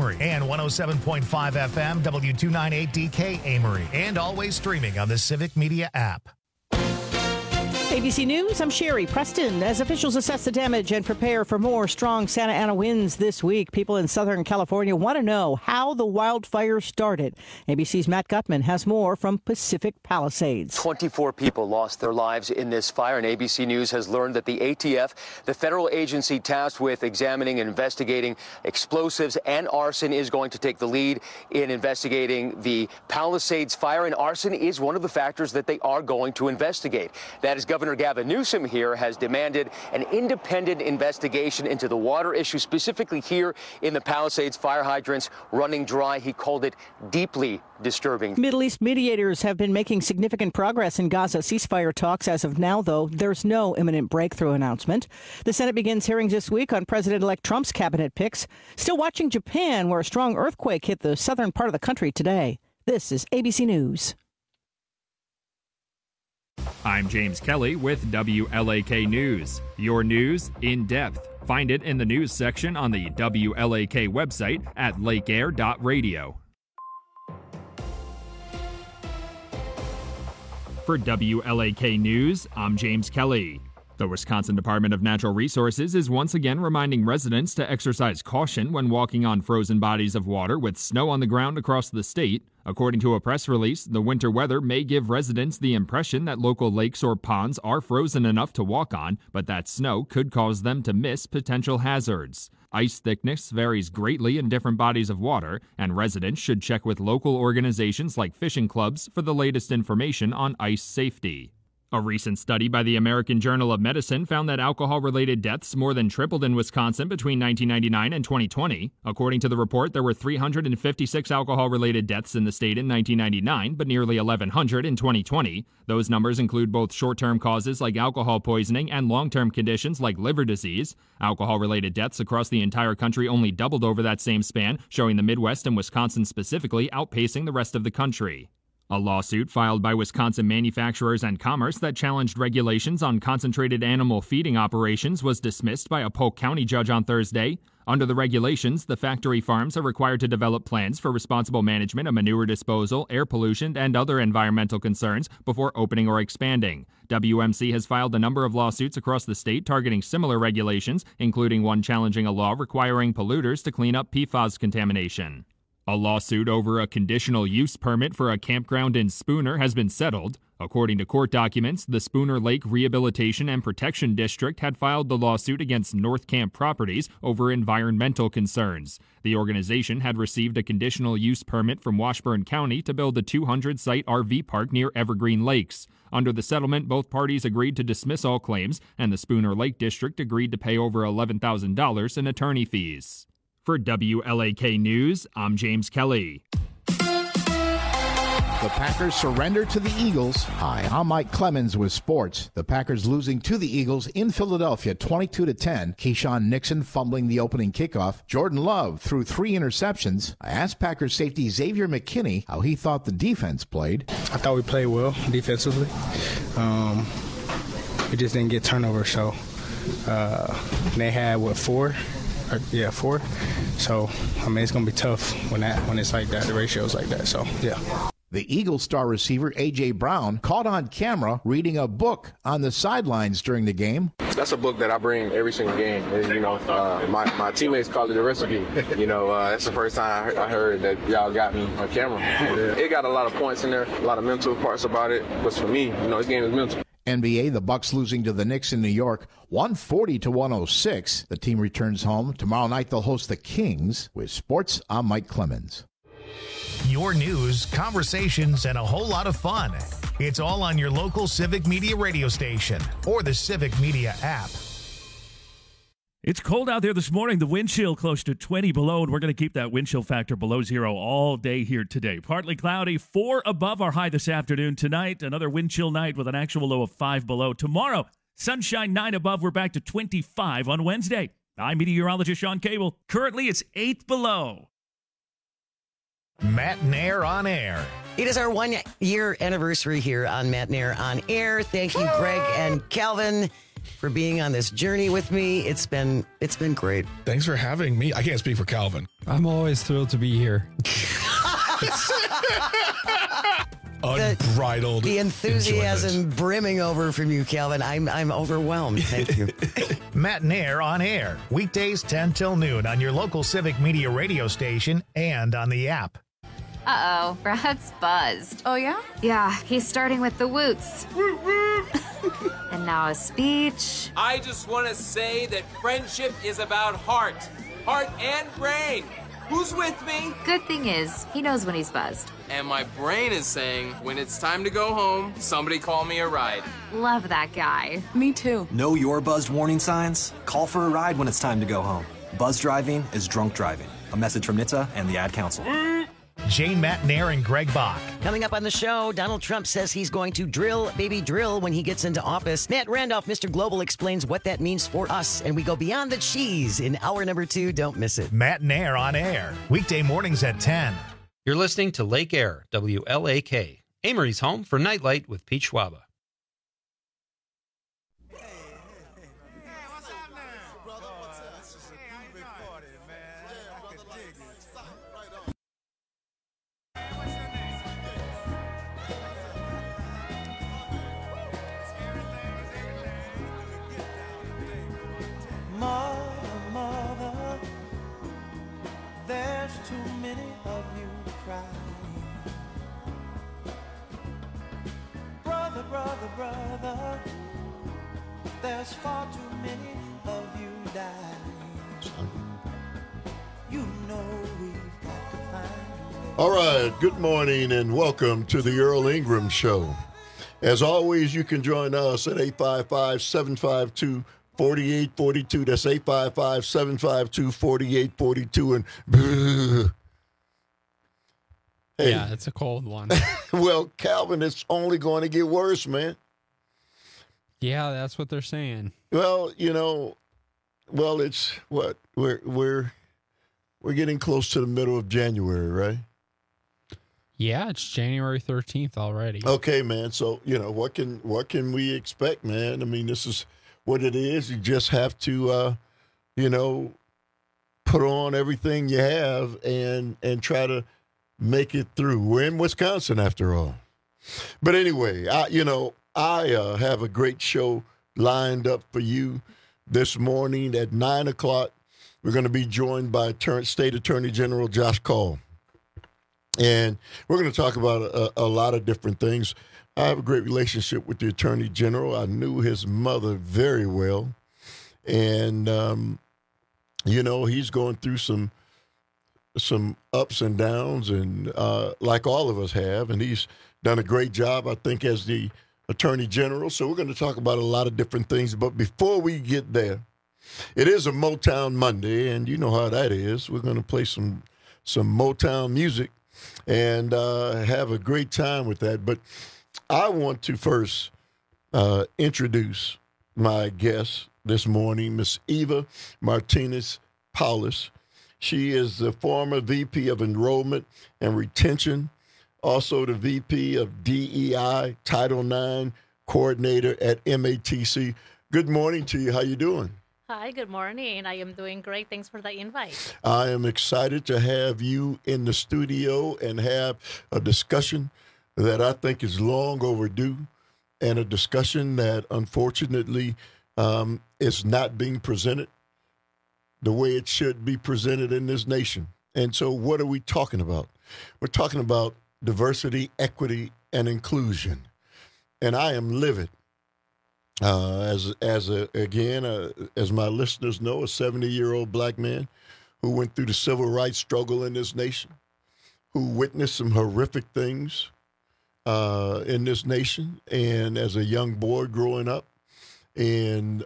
Amory, and 107.5 FM W298DK Amory, and always streaming on the Civic Media app. ABC News, I'm Sherry Preston. As officials assess the damage and prepare for more strong Santa Ana winds this week, people in Southern California want to know how the wildfire started. ABC's Matt Gutman has more from Pacific Palisades. 24 people lost their lives in this fire, and ABC News has learned that the ATF, the federal agency tasked with examining and investigating explosives and arson, is going to take the lead in investigating the Palisades fire, and arson is one of the factors that they are going to investigate. That is Governor Gavin Newsom here has demanded an independent investigation into the water issue, specifically here in the Palisades fire hydrants running dry. He called it deeply disturbing. Middle East mediators have been making significant progress in Gaza ceasefire talks. As of now, though, there's no imminent breakthrough announcement. The Senate begins hearings this week on President-elect Trump's cabinet picks. Still watching Japan, where a strong earthquake hit the southern part of the country today. This is ABC News. I'm James Kelly with WLAK News. Your news in depth. Find it in the news section on the WLAK website at lakeair.radio. For WLAK News, I'm James Kelly. The Wisconsin Department of Natural Resources is once again reminding residents to exercise caution when walking on frozen bodies of water with snow on the ground across the state. According to a press release, the winter weather may give residents the impression that local lakes or ponds are frozen enough to walk on, but that snow could cause them to miss potential hazards. Ice thickness varies greatly in different bodies of water, and residents should check with local organizations like fishing clubs for the latest information on ice safety. A recent study by the American Journal of Medicine found that alcohol-related deaths more than tripled in Wisconsin between 1999 and 2020. According to the report, there were 356 alcohol-related deaths in the state in 1999, but nearly 1,100 in 2020. Those numbers include both short-term causes like alcohol poisoning and long-term conditions like liver disease. Alcohol-related deaths across the entire country only doubled over that same span, showing the Midwest and Wisconsin specifically outpacing the rest of the country. A lawsuit filed by Wisconsin Manufacturers and Commerce that challenged regulations on concentrated animal feeding operations was dismissed by a Polk County judge on Thursday. Under the regulations, the factory farms are required to develop plans for responsible management of manure disposal, air pollution, and other environmental concerns before opening or expanding. WMC has filed a number of lawsuits across the state targeting similar regulations, including one challenging a law requiring polluters to clean up PFAS contamination. A lawsuit over a conditional use permit for a campground in Spooner has been settled. According to court documents, the Spooner Lake Rehabilitation and Protection District had filed the lawsuit against North Camp Properties over environmental concerns. The organization had received a conditional use permit from Washburn County to build a 200-site RV park near Evergreen Lakes. Under the settlement, both parties agreed to dismiss all claims, and the Spooner Lake District agreed to pay over $11,000 in attorney fees. For WLAK News, I'm James Kelly. The Packers surrender to the Eagles. Hi, I'm Mike Clemens with sports. The Packers losing to the Eagles in Philadelphia 22-10. Keyshawn Nixon fumbling the opening kickoff. Jordan Love threw 3 interceptions. I asked Packers safety Xavier McKinney how he thought the defense played. I thought we played well defensively. We just didn't get turnovers, so they had, 4? 4. So, I mean, it's going to be tough when it's like that, the ratio's like that. So, yeah. The Eagles star receiver A.J. Brown caught on camera reading a book on the sidelines during the game. That's a book that I bring every single game. And, my teammates call it a recipe. That's the first time I heard that y'all got me on camera. It got a lot of points in there, a lot of mental parts about it. But for me, this game is mental. NBA, the Bucks losing to the Knicks in New York, 140-106. The team returns home. Tomorrow night they'll host the Kings. With sports, I'm Mike Clemens. Your news, conversations, and a whole lot of fun. It's all on your local Civic Media radio station or the Civic Media app. It's cold out there this morning. The wind chill close to 20 below, and we're going to keep that wind chill factor below 0 all day here today. Partly cloudy, 4 above our high this afternoon. Tonight, another wind chill night with an actual low of 5 below. Tomorrow, sunshine 9 above. We're back to 25 on Wednesday. I'm meteorologist Sean Cable. Currently, it's 8 below. Matt Nair on air. It is our 1-year anniversary here on Matt and Air on Air. Thank you, Greg and Calvin, for being on this journey with me. It's been great. Thanks for having me. I can't speak for Calvin. I'm always thrilled to be here. Unbridled. The enthusiasm enjoyment. brimming over from you, Calvin. I'm overwhelmed. Thank you. Matt and Air on Air. Weekdays 10 till noon on your local Civic Media radio station and on the app. Uh-oh, Brad's buzzed. Oh, yeah? Yeah, he's starting with the woots. And now a speech. I just want to say that friendship is about heart and brain. Who's with me? Good thing is, he knows when he's buzzed. And my brain is saying, when it's time to go home, somebody call me a ride. Love that guy. Me too. Know your buzzed warning signs? Call for a ride when it's time to go home. Buzz driving is drunk driving. A message from NHTSA and the Ad Council. Jane, Matt and Air, and Greg Bach. Coming up on the show, Donald Trump says he's going to drill, baby drill, when he gets into office. Matt Randolph, Mr. Global, explains what that means for us, and we go beyond the cheese in hour number 2. Don't miss it. Matt and Air on Air. Weekday mornings at 10. You're listening to Lake Air, WLAK, Amory's home for Nightlight with Pete Schwaba. Mother, there's too many of you crying. Brother, there's far too many of you dying. You know we've got to find a way. All right, good morning and welcome to the Earl Ingram Show. As always, you can join us at 855-752-4842. That's 855-752-4842. And hey. Yeah, it's a cold one. Well, Calvin, it's only going to get worse, man. Yeah, that's what they're saying. Well, it's what we're getting close to the middle of January, right? Yeah, it's January 13th already. Okay, man. So, what can we expect, man? I mean, this is what it is. You just have to, put on everything you have and try to make it through. We're in Wisconsin, after all. But anyway, I have a great show lined up for you this morning at 9 o'clock. We're going to be joined by State Attorney General Josh Kaul. And we're going to talk about a lot of different things. I have a great relationship with the Attorney General. I knew his mother very well. And, he's going through some ups and downs, and like all of us have. And he's done a great job, I think, as the Attorney General. So we're going to talk about a lot of different things. But before we get there, it is a Motown Monday, and you know how that is. We're going to play some Motown music and have a great time with that. But I want to first introduce my guest this morning, Miss Eva Martinez-Paulus. She is the former VP of Enrollment and Retention, also the VP of DEI, Title IX Coordinator at MATC. Good morning to you. How you doing? Hi, good morning. I am doing great. Thanks for the invite. I am excited to have you in the studio and have a discussion that I think is long overdue, and a discussion that unfortunately is not being presented the way it should be presented in this nation. And so what are we talking about? We're talking about diversity, equity, and inclusion. And I am livid. As my listeners know, a 70-year-old black man who went through the civil rights struggle in this nation, who witnessed some horrific things in this nation, and as a young boy growing up, and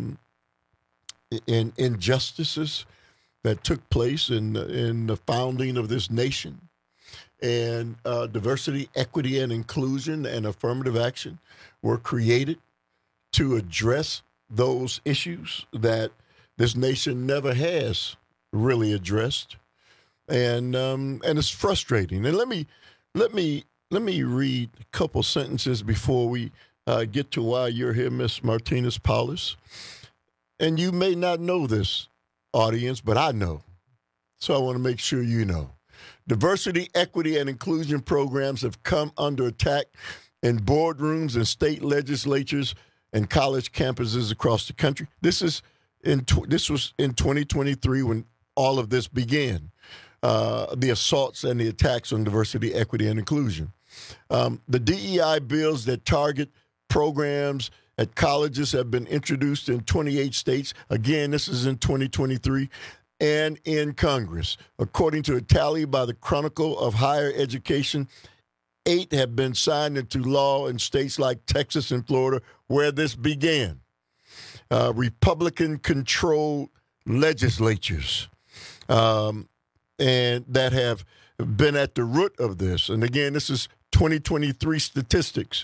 injustices that took place in the founding of this nation, and diversity, equity, and inclusion and affirmative action were created to address those issues that this nation never has really addressed, and it's frustrating. And let me let me read a couple sentences before we get to why you're here, Miss Martinez-Paulus. And you may not know this, audience, but I know. So I want to make sure you know. Diversity, equity, and inclusion programs have come under attack in boardrooms and state legislatures and college campuses across the country. This was in 2023 when all of this began, the assaults and the attacks on diversity, equity, and inclusion. The DEI bills that target programs at colleges have been introduced in 28 states. Again, this is in 2023. And in Congress. According to a tally by the Chronicle of Higher Education, 8 have been signed into law in states like Texas and Florida, where this began. Republican-controlled legislatures, and that have been at the root of this. And again, this is 2023 statistics.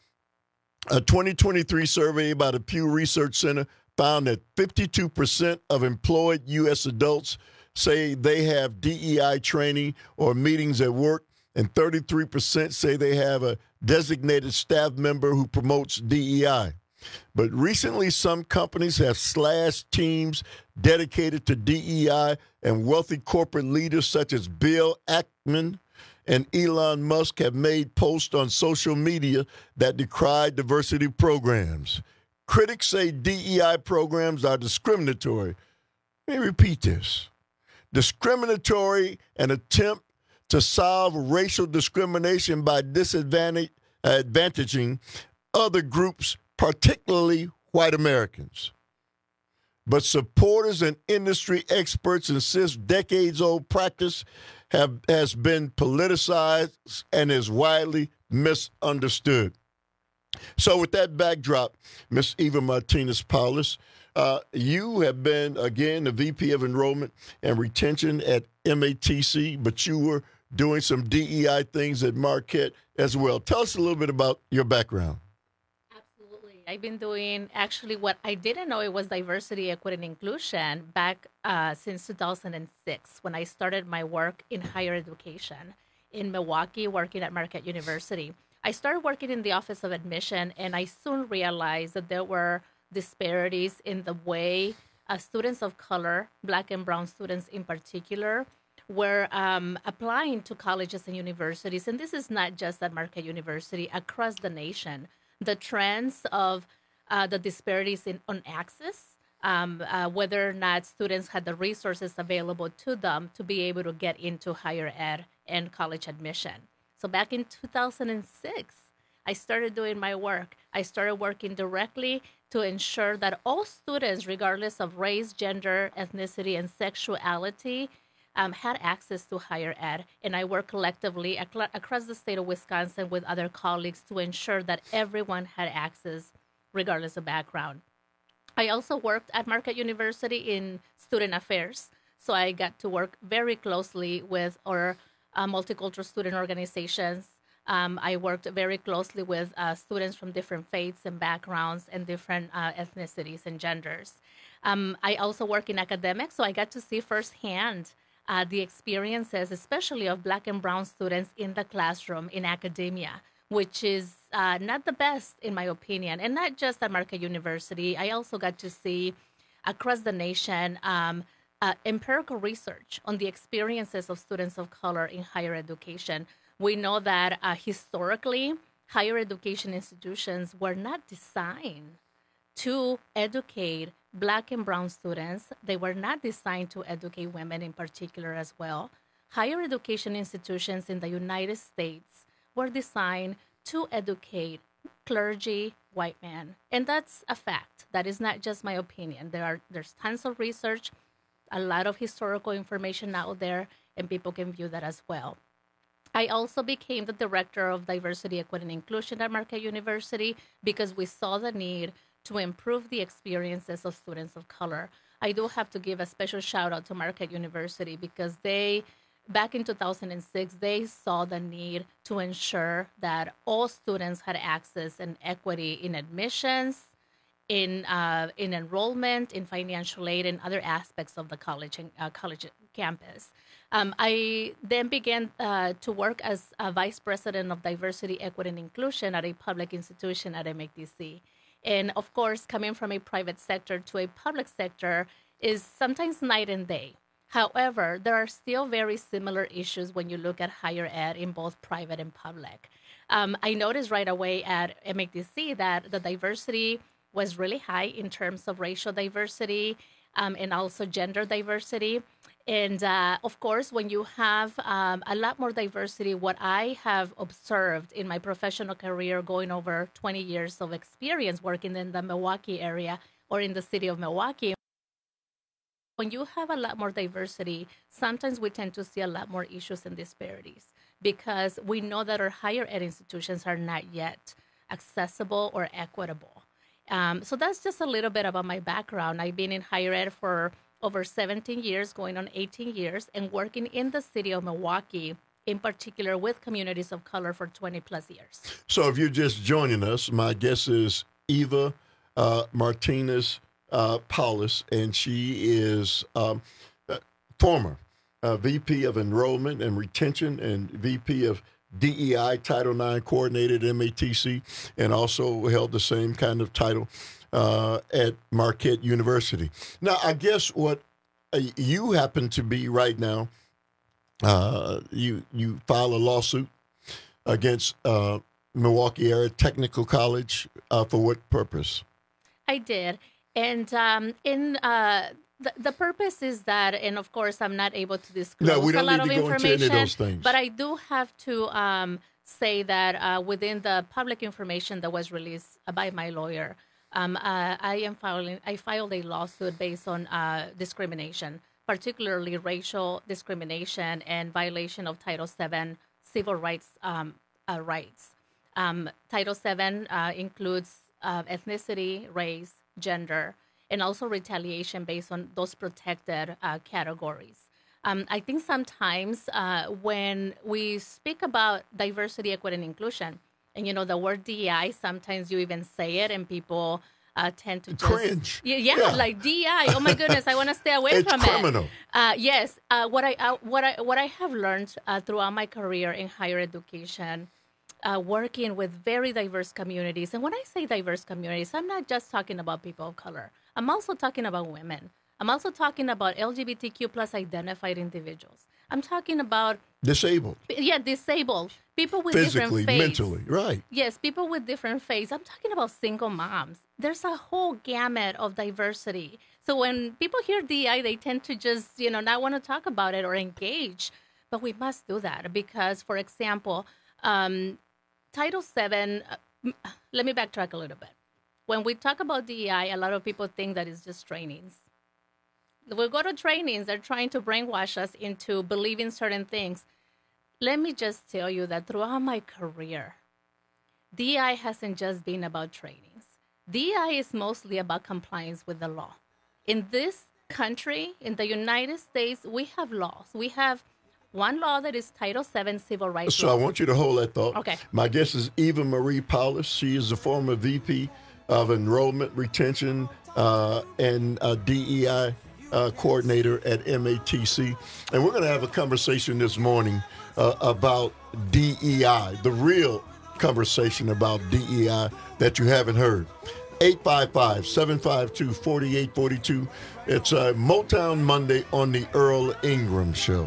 A 2023 survey by the Pew Research Center found that 52% of employed U.S. adults say they have DEI training or meetings at work, and 33% say they have a designated staff member who promotes DEI. But recently, some companies have slashed teams dedicated to DEI, and wealthy corporate leaders such as Bill Ackman and Elon Musk have made posts on social media that decry diversity programs. Critics say DEI programs are discriminatory. Let me repeat this. Discriminatory, an attempt to solve racial discrimination by disadvantaging other groups, particularly white Americans. But supporters and industry experts insist decades-old practice has been politicized and is widely misunderstood. So with that backdrop, Ms. Eva Martinez-Paulus, you have been, again, the VP of Enrollment and Retention at MATC, but you were doing some DEI things at Marquette as well. Tell us a little bit about your background. Absolutely. I've been doing, actually, what I didn't know it was diversity, equity, and inclusion back since 2006 when I started my work in higher education in Milwaukee, working at Marquette University. I started working in the Office of Admission, and I soon realized that there were disparities in the way students of color, Black and brown students in particular, were applying to colleges and universities. And this is not just at Marquette University, across the nation. The trends of the disparities on access, whether or not students had the resources available to them to be able to get into higher ed and college admission. So back in 2006, I started doing my work. I started working directly to ensure that all students, regardless of race, gender, ethnicity, and sexuality, had access to higher ed. And I work collectively across the state of Wisconsin with other colleagues to ensure that everyone had access, regardless of background. I also worked at Marquette University in student affairs. So I got to work very closely with our multicultural student organizations. I worked very closely with students from different faiths and backgrounds and different ethnicities and genders. I also work in academics, so I got to see firsthand the experiences, especially of Black and brown students in the classroom in academia, which is not the best, in my opinion, and not just at Marquette University. I also got to see across the nation empirical research on the experiences of students of color in higher education. We know that historically, higher education institutions were not designed to educate Black and brown students. They were not designed to educate women in particular as well. Higher education institutions in the United States were designed to educate clergy, white men. And that's a fact. That is not just my opinion. There's tons of research, a lot of historical information out there, and people can view that as well. I also became the director of diversity, equity, and inclusion at Marquette University because we saw the need to improve the experiences of students of color. I do have to give a special shout out to Marquette University because back in 2006, they saw the need to ensure that all students had access and equity in admissions, in enrollment, in financial aid, and other aspects of the college campus. I then began to work as a vice president of diversity, equity, and inclusion at a public institution at MATC. And of course, coming from a private sector to a public sector is sometimes night and day. However, there are still very similar issues when you look at higher ed in both private and public. I noticed right away at MATC that the diversity was really high in terms of racial diversity and also gender diversity. And of course, when you have a lot more diversity, what I have observed in my professional career, going over 20 years of experience working in the Milwaukee area or in the city of Milwaukee, when you have a lot more diversity, sometimes we tend to see a lot more issues and disparities because we know that our higher ed institutions are not yet accessible or equitable. So that's just a little bit about my background. I've been in higher ed for over 17 years, going on 18 years, and working in the city of Milwaukee, in particular with communities of color for 20 plus years. So if you're just joining us, my guest is Eva Martinez Paulus, and she is former VP of Enrollment and Retention and VP of DEI Title IX Coordinator at MATC, and also held the same kind of title at Marquette University. Now, I guess what you happen to be right now, you file a lawsuit against Milwaukee Area Technical College for what purpose? I did. And the purpose is that, and of course, I'm not able to disclose a lot of information, into those things. But I do have to say that within the public information that was released by my lawyer, I filed a lawsuit based on discrimination, particularly racial discrimination and violation of Title VII civil rights. Title VII includes ethnicity, race, gender, and also retaliation based on those protected categories. I think sometimes when we speak about diversity, equity, and inclusion, and, the word DEI, sometimes you even say it and people tend to just cringe. Yeah, like DEI. Oh my goodness, I want to stay away from criminal. it. Yes. What I have learned throughout my career in higher education, working with very diverse communities, and when I say diverse communities, I'm not just talking about people of color. I'm also talking about women. I'm also talking about LGBTQ plus identified individuals. I'm talking about disabled. Yeah, disabled. People with physically, different faiths. mentally, right. Yes, people with different faiths. I'm talking about single moms. There's a whole gamut of diversity. So when people hear DEI, they tend to just, not want to talk about it or engage. But we must do that because, for example, Title VII, let me backtrack a little bit. When we talk about DEI, a lot of people think that it's just trainings. We go to trainings, they're trying to brainwash us into believing certain things. Let me just tell you that throughout my career, DEI hasn't just been about trainings. DEI is mostly about compliance with the law. In this country, in the United States, we have laws. We have one law that is Title VII Civil Rights So law. I want you to hold that thought. Okay. My guest is Eva Marie Paulus. She is the former VP of Enrollment, Retention, and DEI coordinator at MATC. And we're going to have a conversation this morning about DEI, the real conversation about DEI that you haven't heard. 855-752-4842. It's Motown Monday on the Earl Ingram Show.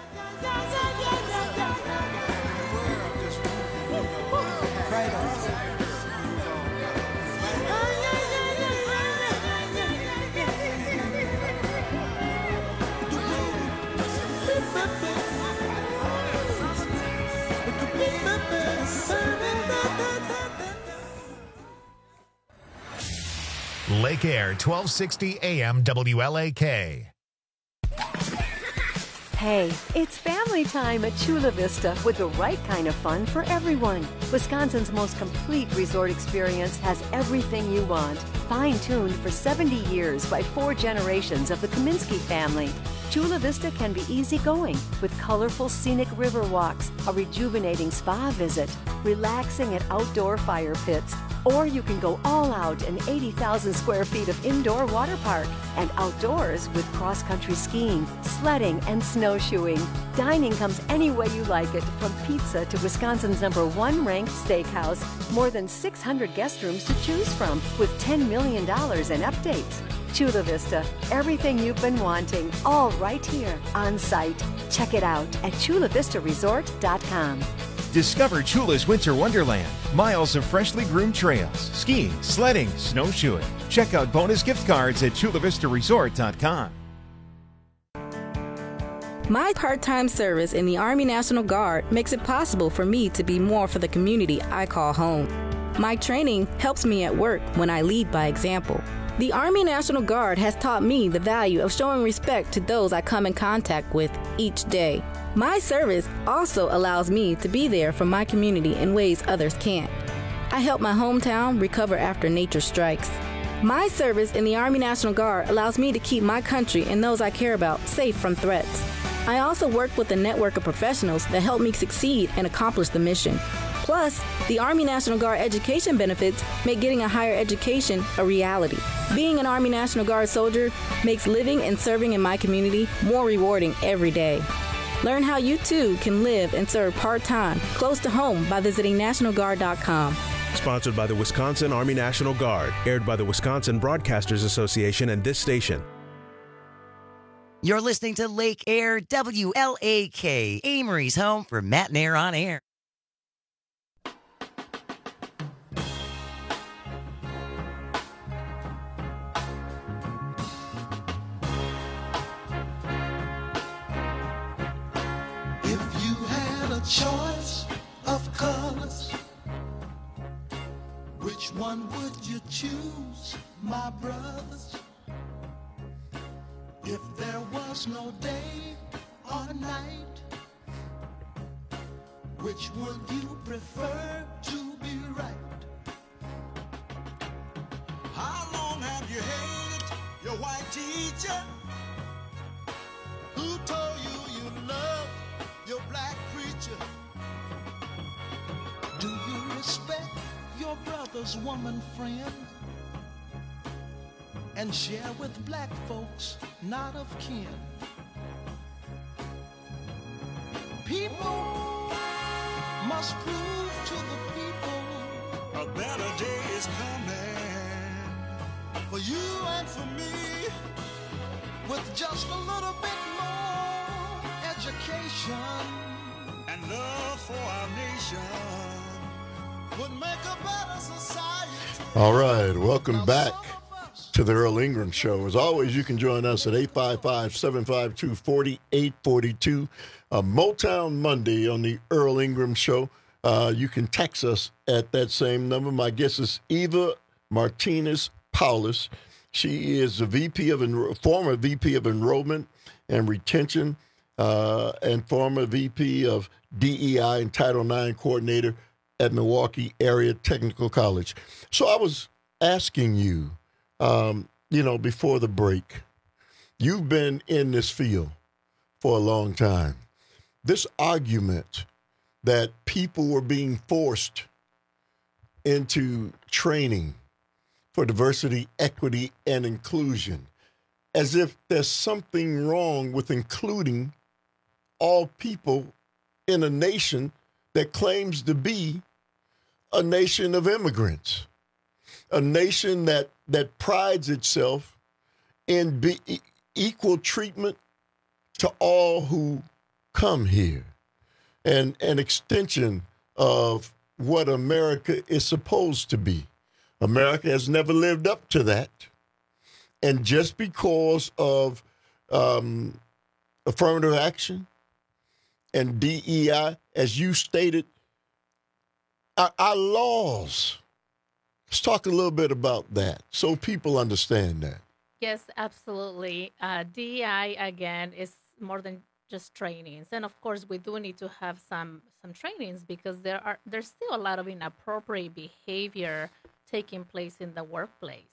Lake Air, 1260 AM WLAK. Hey, it's family time at Chula Vista with the right kind of fun for everyone. Wisconsin's most complete resort experience has everything you want. Fine-tuned for 70 years by 4 generations of the Kaminsky family. Chula Vista can be easygoing with colorful scenic river walks, a rejuvenating spa visit, relaxing at outdoor fire pits, or you can go all out in 80,000 square feet of indoor water park and outdoors with cross-country skiing, sledding, and snowshoeing. Dining comes any way you like it, from pizza to Wisconsin's #1 ranked steakhouse. More than 600 guest rooms to choose from with $10 million in updates. Chula Vista, everything you've been wanting, all right here on site. Check it out at chulavistaresort.com. Discover Chula's Winter Wonderland. Miles of freshly groomed trails, skiing, sledding, snowshoeing. Check out bonus gift cards at chulavistaresort.com. My part-time service in the Army National Guard makes it possible for me to be more for the community I call home. My training helps me at work when I lead by example. The Army National Guard has taught me the value of showing respect to those I come in contact with each day. My service also allows me to be there for my community in ways others can't. I help my hometown recover after nature strikes. My service in the Army National Guard allows me to keep my country and those I care about safe from threats. I also work with a network of professionals that help me succeed and accomplish the mission. Plus, the Army National Guard education benefits make getting a higher education a reality. Being an Army National Guard soldier makes living and serving in my community more rewarding every day. Learn how you too can live and serve part-time close to home by visiting NationalGuard.com. Sponsored by the Wisconsin Army National Guard. Aired by the Wisconsin Broadcasters Association and this station. You're listening to Lake Air WLAK, Amory's home for Matt and Air on Air. Choice of colors, which one would you choose, my brothers? If there was no day or night, which would you prefer to be right? How long have you hated your white teacher? Who told you you love your black preacher? Do you respect your brother's woman friend and share with black folks not of kin? People must prove to the people a better day is coming for you and for me, with just a little bit more education and love for our nation would make a better society. All right, welcome back to the Earl Ingram Show. As always, you can join us at 855-752-4842. Motown Monday on the Earl Ingram Show. You can text us at that same number. My guest is Eva Martinez-Paulus. She is the former VP of Enrollment and Retention and former VP of DEI and Title IX Coordinator at Milwaukee Area Technical College. So I was asking you, before the break, you've been in this field for a long time. This argument that people were being forced into training for diversity, equity, and inclusion, as if there's something wrong with including all people in a nation that claims to be a nation of immigrants, a nation that prides itself in equal treatment to all who come here, and an extension of what America is supposed to be. America has never lived up to that. And just because of affirmative action and DEI, as you stated, our laws. Let's talk a little bit about that so people understand that. Yes, absolutely. DEI, again, is more than just trainings. And of course, we do need to have some trainings because there's still a lot of inappropriate behavior taking place in the workplace.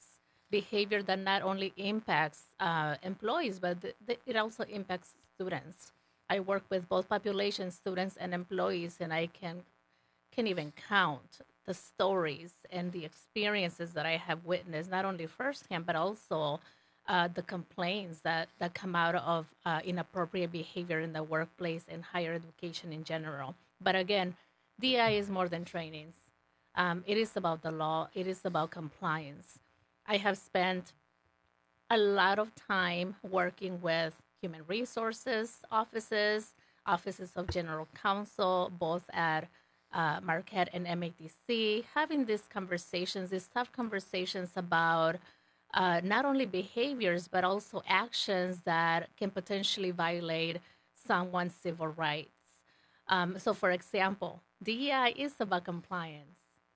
behavior that not only impacts employees, but it also impacts students. I work with both populations, students and employees, and I can't even count the stories and the experiences that I have witnessed, not only firsthand, but also the complaints that come out of inappropriate behavior in the workplace and higher education in general. But again, DEI is more than trainings. It is about the law. It is about compliance. I have spent a lot of time working with human resources offices of general counsel, both at Marquette and MATC, having these tough conversations about not only behaviors, but also actions that can potentially violate someone's civil rights. So, for example, DEI is about compliance.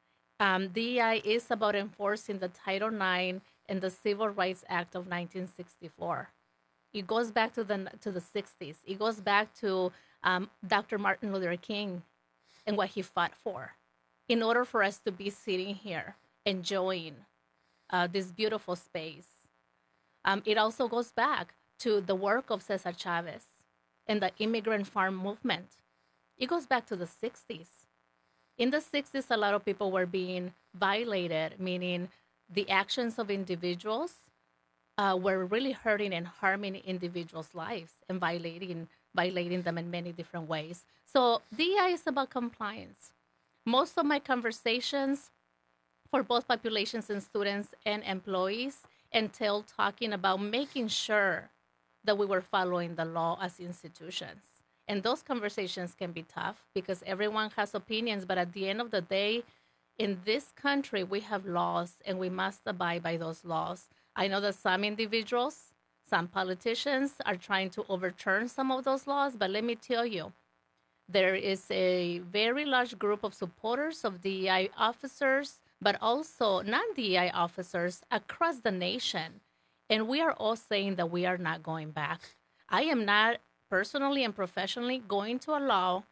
DEI is about enforcing the Title IX and the Civil Rights Act of 1964. It goes back to the 60s. It goes back to Dr. Martin Luther King and what he fought for in order for us to be sitting here enjoying this beautiful space. It also goes back to the work of Cesar Chavez and the immigrant farm movement. It goes back to the 60s. In the 60s, a lot of people were being violated, meaning the actions of individuals were really hurting and harming individuals' lives and violating them in many different ways. So DEI is about compliance. Most of my conversations for both populations and students and employees entail talking about making sure that we were following the law as institutions. And those conversations can be tough because everyone has opinions, but at the end of the day, in this country, we have laws and we must abide by those laws. I know that some individuals, some politicians are trying to overturn some of those laws, but let me tell you, there is a very large group of supporters of DEI officers, but also non-DEI officers across the nation. And we are all saying that we are not going back. I am not personally and professionally going to allow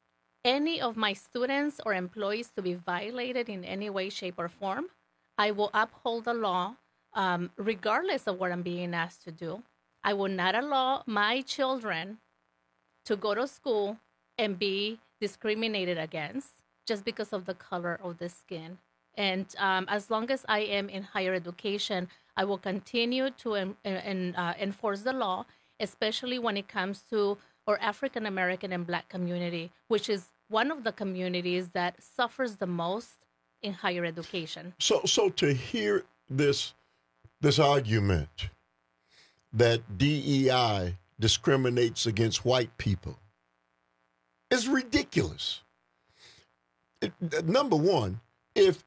any of my students or employees to be violated in any way, shape, or form. I will uphold the law regardless of what I'm being asked to do. I will not allow my children to go to school and be discriminated against just because of the color of the skin. And as long as I am in higher education, I will continue to enforce the law, especially when it comes to our African American and Black community, which is one of the communities that suffers the most in higher education. So to hear this argument that DEI discriminates against white people is ridiculous. Number one, if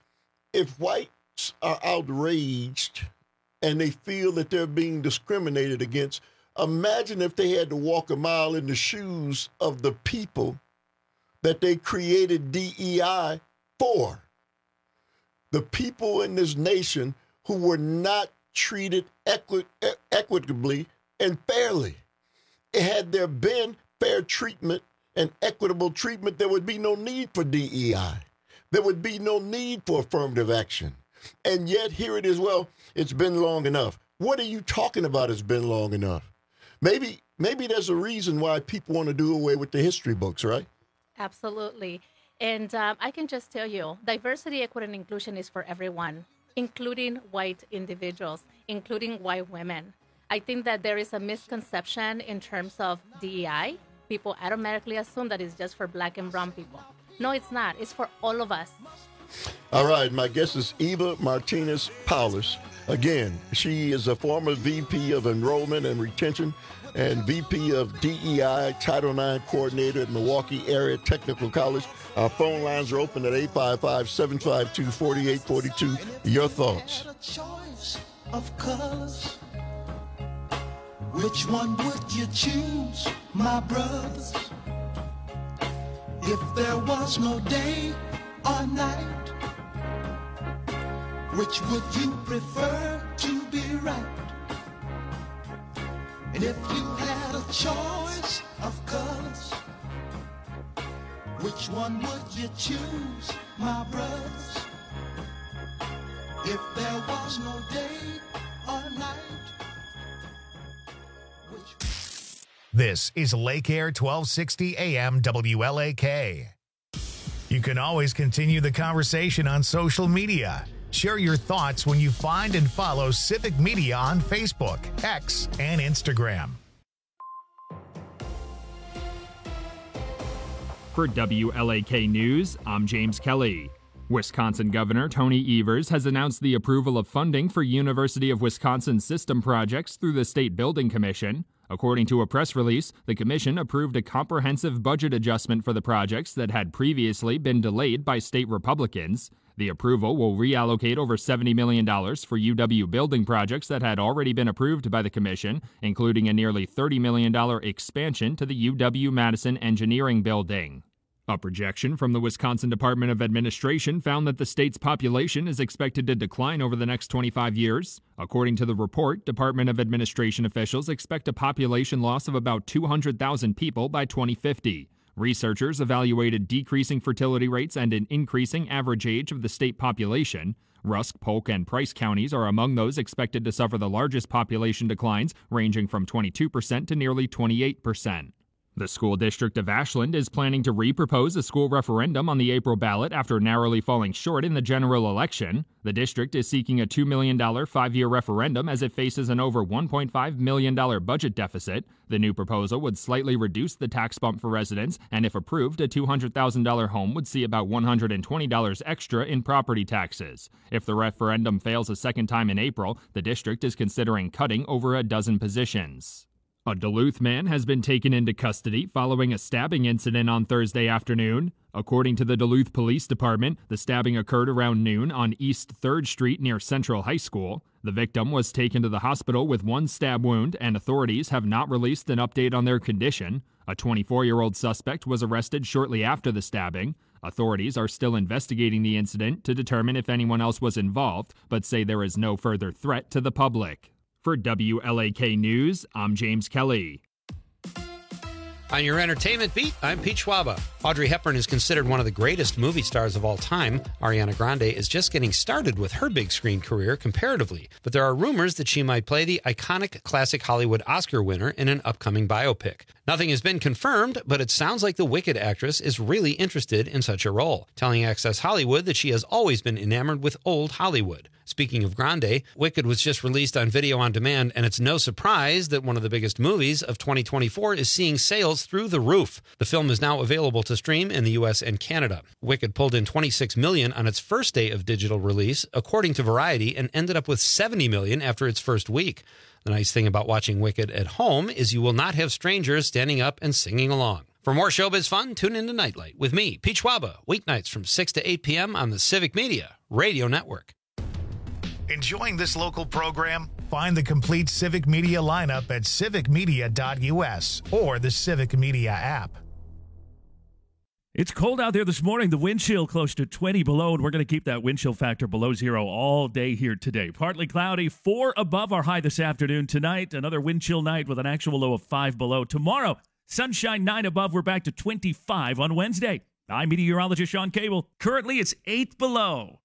whites are outraged and they feel that they're being discriminated against, imagine if they had to walk a mile in the shoes of the people that they created DEI for. The people in this nation who were not treated equitably and fairly. Had there been fair treatment and equitable treatment, there would be no need for DEI. There would be no need for affirmative action. And yet here it is, well, it's been long enough. What are you talking about it's been long enough? Maybe there's a reason why people want to do away with the history books, right? Absolutely. And I can just tell you, diversity, equity, and inclusion is for everyone, including white individuals, including white women. I think that there is a misconception in terms of DEI. People automatically assume that it's just for Black and brown people. No, it's not. It's for all of us. All right. My guest is Eva Martinez-Paulus. Again, she is a former VP of Enrollment and Retention and VP of DEI Title IX Coordinator at Milwaukee Area Technical College. Our phone lines are open at 855-752-4842. Your thoughts? Choice of colors. Which one would you choose, my brothers? If there was no day or night, which would you prefer to be right? And if you had a choice of colors, which one would you choose, my brothers? If there was no day or night. This is Lake Air 1260 AM WLAK. You can always continue the conversation on social media. Share your thoughts when you find and follow Civic Media on Facebook, X, and Instagram. For WLAK News, I'm James Kelly. Wisconsin Governor Tony Evers has announced the approval of funding for University of Wisconsin system projects through the State Building Commission. According to a press release, the commission approved a comprehensive budget adjustment for the projects that had previously been delayed by state Republicans. The approval will reallocate over $70 million for UW building projects that had already been approved by the commission, including a nearly $30 million expansion to the UW-Madison Engineering Building. A projection from the Wisconsin Department of Administration found that the state's population is expected to decline over the next 25 years. According to the report, Department of Administration officials expect a population loss of about 200,000 people by 2050. Researchers evaluated decreasing fertility rates and an increasing average age of the state population. Rusk, Polk, and Price counties are among those expected to suffer the largest population declines, ranging from 22% to nearly 28%. The school district of Ashland is planning to re-propose a school referendum on the April ballot after narrowly falling short in the general election. The district is seeking a $2 million five-year referendum as it faces an over $1.5 million budget deficit. The new proposal would slightly reduce the tax bump for residents, and if approved, a $200,000 home would see about $120 extra in property taxes. If the referendum fails a second time in April, the district is considering cutting over a dozen positions. A Duluth man has been taken into custody following a stabbing incident on Thursday afternoon. According to the Duluth Police Department, the stabbing occurred around noon on East 3rd Street near Central High School. The victim was taken to the hospital with one stab wound, and authorities have not released an update on their condition. A 24-year-old suspect was arrested shortly after the stabbing. Authorities are still investigating the incident to determine if anyone else was involved, but say there is no further threat to the public. For WLAK News, I'm James Kelly. On your entertainment beat, I'm Pete Schwaba. Audrey Hepburn is considered one of the greatest movie stars of all time. Ariana Grande is just getting started with her big screen career comparatively, but there are rumors that she might play the iconic classic Hollywood Oscar winner in an upcoming biopic. Nothing has been confirmed, but it sounds like the Wicked actress is really interested in such a role, telling Access Hollywood that she has always been enamored with old Hollywood. Speaking of Grande, Wicked was just released on video on demand, and it's no surprise that one of the biggest movies of 2024 is seeing sales through the roof. The film is now available to stream in the U.S. and Canada. Wicked pulled in $26 million on its first day of digital release, according to Variety, and ended up with $70 million after its first week. The nice thing about watching Wicked at home is you will not have strangers standing up and singing along. For more showbiz fun, tune in to Nightlight with me, Pete Schwaba, weeknights from 6 to 8 p.m. on the Civic Media Radio Network. Enjoying this local program? Find the complete Civic Media lineup at civicmedia.us or the Civic Media app. It's cold out there this morning. The wind chill close to 20 below, and we're going to keep that wind chill factor below zero all day here today. Partly cloudy, 4 above our high this afternoon. Tonight, another wind chill night with an actual low of 5 below. Tomorrow, sunshine 9 above. We're back to 25 on Wednesday. I'm meteorologist Sean Cable. Currently, it's 8 below.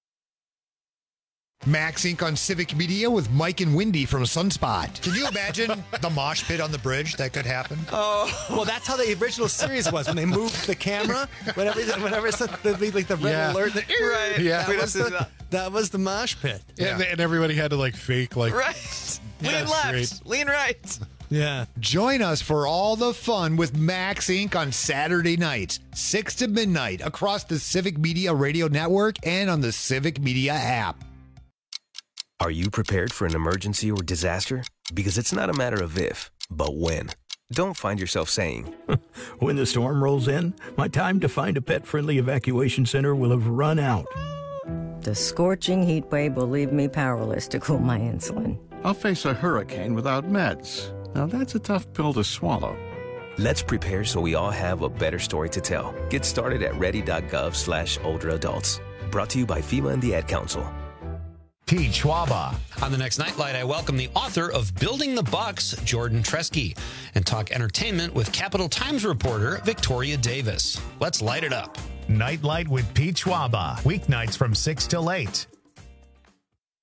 Max Inc. on Civic Media with Mike and Wendy from Sunspot. Can you imagine the mosh pit on the bridge that could happen? Oh, well, that's how the original series was when they moved the camera. Whenever it's like the red alert, right? Yeah, that was the mosh pit. Yeah. And everybody had to like fake like right. Lean left, great. lean right. Yeah. Join us for all the fun with Max Inc. on Saturday nights, 6 to midnight, across the Civic Media Radio Network and on the Civic Media app. Are you prepared for an emergency or disaster? Because it's not a matter of if, but when. Don't find yourself saying, when the storm rolls in, my time to find a pet-friendly evacuation center will have run out. The scorching heat wave will leave me powerless to cool my insulin. I'll face a hurricane without meds. Now that's a tough pill to swallow. Let's prepare so we all have a better story to tell. Get started at ready.gov/older adults. Brought to you by FEMA and the Ad Council. Pete Schwaba. On the next Nightlight, I welcome the author of Building the Bucks, Jordan Tresky, and talk entertainment with Capital Times reporter Victoria Davis. Let's light it up. Nightlight with Pete Schwaba. Weeknights from 6 till 8.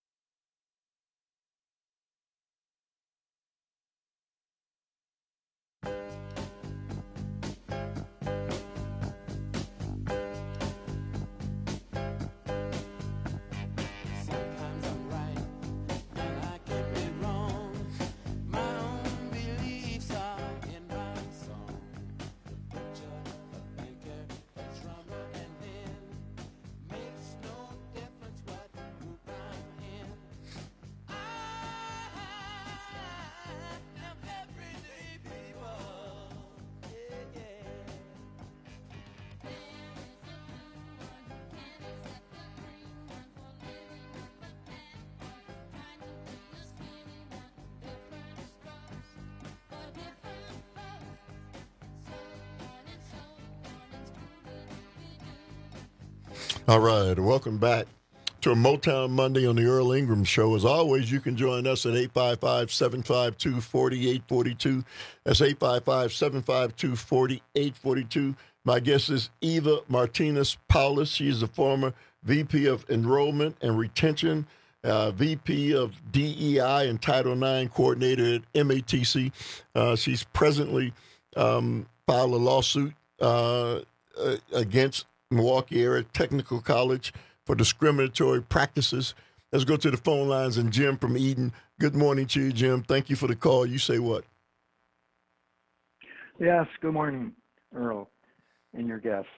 All right, welcome back to a Motown Monday on the Earl Ingram Show. As always, you can join us at 855-752-4842. That's 855-752-4842. My guest is Eva Martinez-Paulus. She is the former VP of Enrollment and Retention, VP of DEI and Title IX coordinator at MATC. She's presently filed a lawsuit against Milwaukee Area Technical College for discriminatory practices. Let's go to the phone lines. And Jim from Eden. Good morning to you, Jim. Thank you for the call. You say what? Yes, good morning, Earl, and your guest.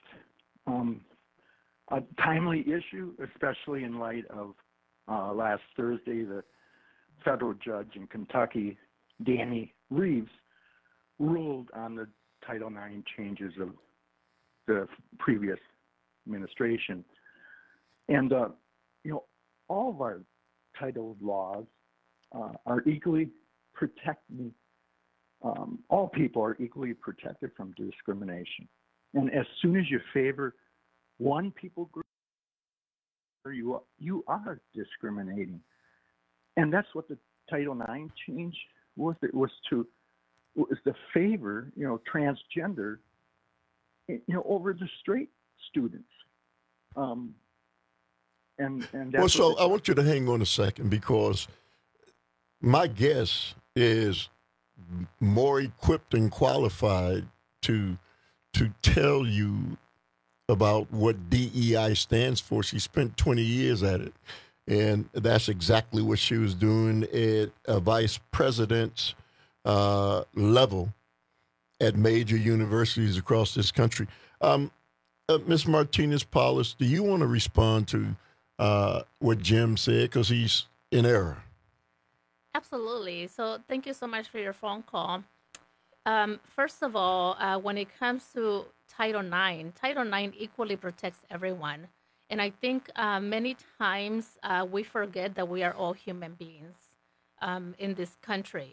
A timely issue, especially in light of last Thursday, the federal judge in Kentucky, Danny Reeves, ruled on the Title IX changes of the previous administration. And, all of our title laws are equally protecting, all people are equally protected from discrimination. And as soon as you favor one people group, you are discriminating. And that's what the Title IX change was. It was to favor, transgender, over the straight students. And that's so I want you to hang on a second, because my guess is more equipped and qualified to tell you about what DEI stands for. She spent 20 years at it, and that's exactly what she was doing at a vice president's level at major universities across this country. Ms. Martinez-Paulus, do you want to respond to what Jim said, because he's in error? Absolutely. So thank you so much for your phone call. First of all, when it comes to Title IX equally protects everyone. And I think many times we forget that we are all human beings in this country.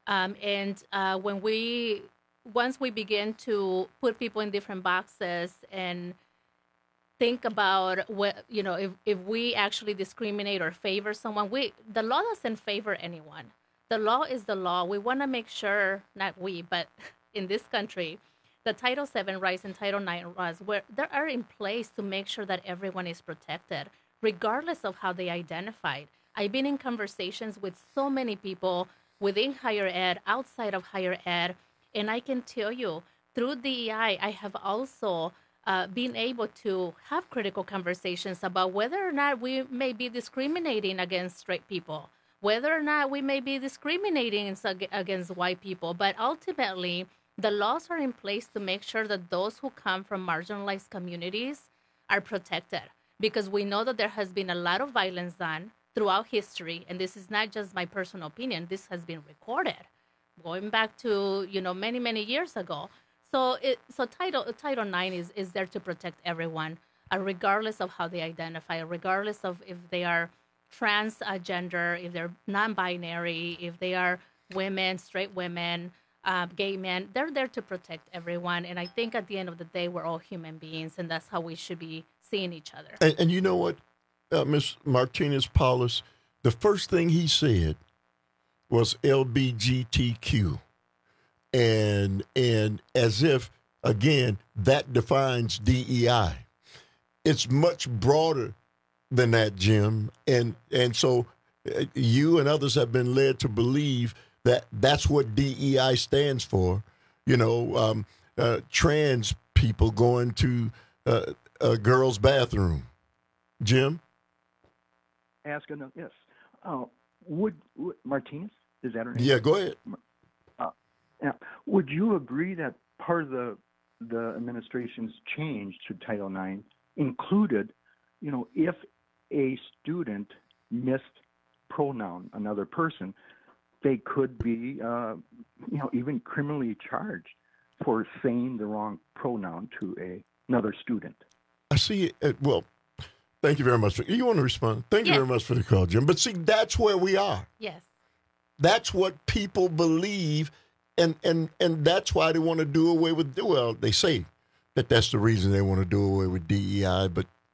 Once we begin to put people in different boxes and think about what, if we actually discriminate or favor someone, the law doesn't favor anyone. The law is the law. We want to make sure, not we, but in this country, the Title VII rights and Title IX rights, where they are in place to make sure that everyone is protected, regardless of how they identified. I've been in conversations with so many people within higher ed, outside of higher ed, and I can tell you, through DEI, I have also been able to have critical conversations about whether or not we may be discriminating against straight people, whether or not we may be discriminating against white people. But ultimately, the laws are in place to make sure that those who come from marginalized communities are protected, because we know that there has been a lot of violence done throughout history, and this is not just my personal opinion. This has been recorded going back to many, many years ago. So Title IX is there to protect everyone, regardless of how they identify, regardless of if they are transgender, if they're non-binary, if they are women, straight women, gay men. They're there to protect everyone. And I think at the end of the day, we're all human beings, and that's how we should be seeing each other. And you know what, Ms. Martinez-Paulus, the first thing he said was LBGTQ. And as if, again, that defines DEI. It's much broader than that, Jim. And so you and others have been led to believe that that's what DEI stands for. Trans people going to a girl's bathroom. Jim? Yes. Would Martinez, is that her name? Yeah, go ahead. Yeah. Would you agree that part of the administration's change to Title IX included, if a student mispronoun another person, they could be, even criminally charged for saying the wrong pronoun to another student? I see it. Well, thank you very much. You want to respond? Thank you very much for the call, Jim. But see, that's where we are. Yes. That's what people believe. And that's why they want to do away with, well, they say that that's the reason they want to do away with DEI, but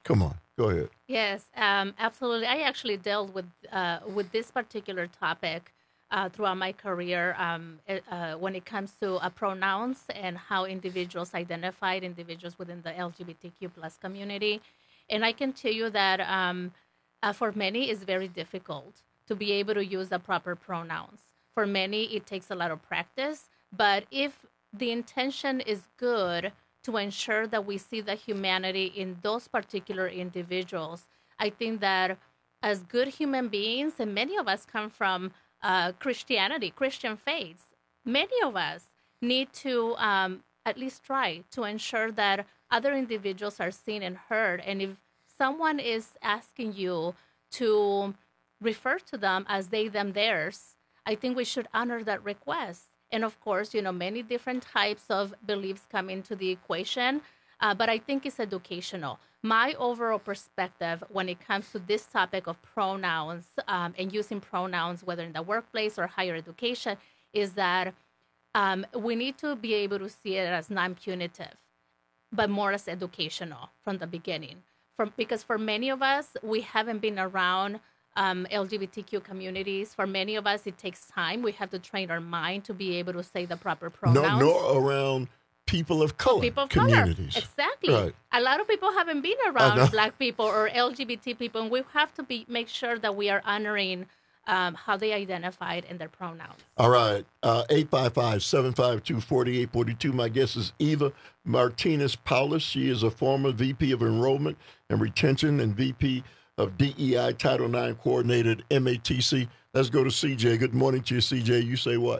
Come on, go ahead. Yes, absolutely. I actually dealt with this particular topic throughout my career when it comes to pronouns and how individuals identified individuals within the LGBTQ plus community. And I can tell you that for many, it's very difficult to be able to use the proper pronouns. For many, it takes a lot of practice. But if the intention is good to ensure that we see the humanity in those particular individuals, I think that as good human beings, and many of us come from Christianity, Christian faiths, many of us need to at least try to ensure that other individuals are seen and heard. And if someone is asking you to refer to them as they, them, theirs, I think we should honor that request. And of course, many different types of beliefs come into the equation, but I think it's educational. My overall perspective when it comes to this topic of pronouns and using pronouns, whether in the workplace or higher education, is that we need to be able to see it as non-punitive, but more as educational from the beginning. Because for many of us, we haven't been around LGBTQ communities. For many of us, it takes time. We have to train our mind to be able to say the proper pronouns. Nor around people of color communities. Color. Exactly. Right. A lot of people haven't been around Black people or LGBT people, and we have to make sure that we are honoring how they identified in their pronouns. All right. 855-752-4842. My guest is Eva Martinez-Paulus. She is a former VP of Enrollment and Retention and VP of DEI Title IX Coordinator at MATC. Let's go to CJ. Good morning to you, CJ. You say what?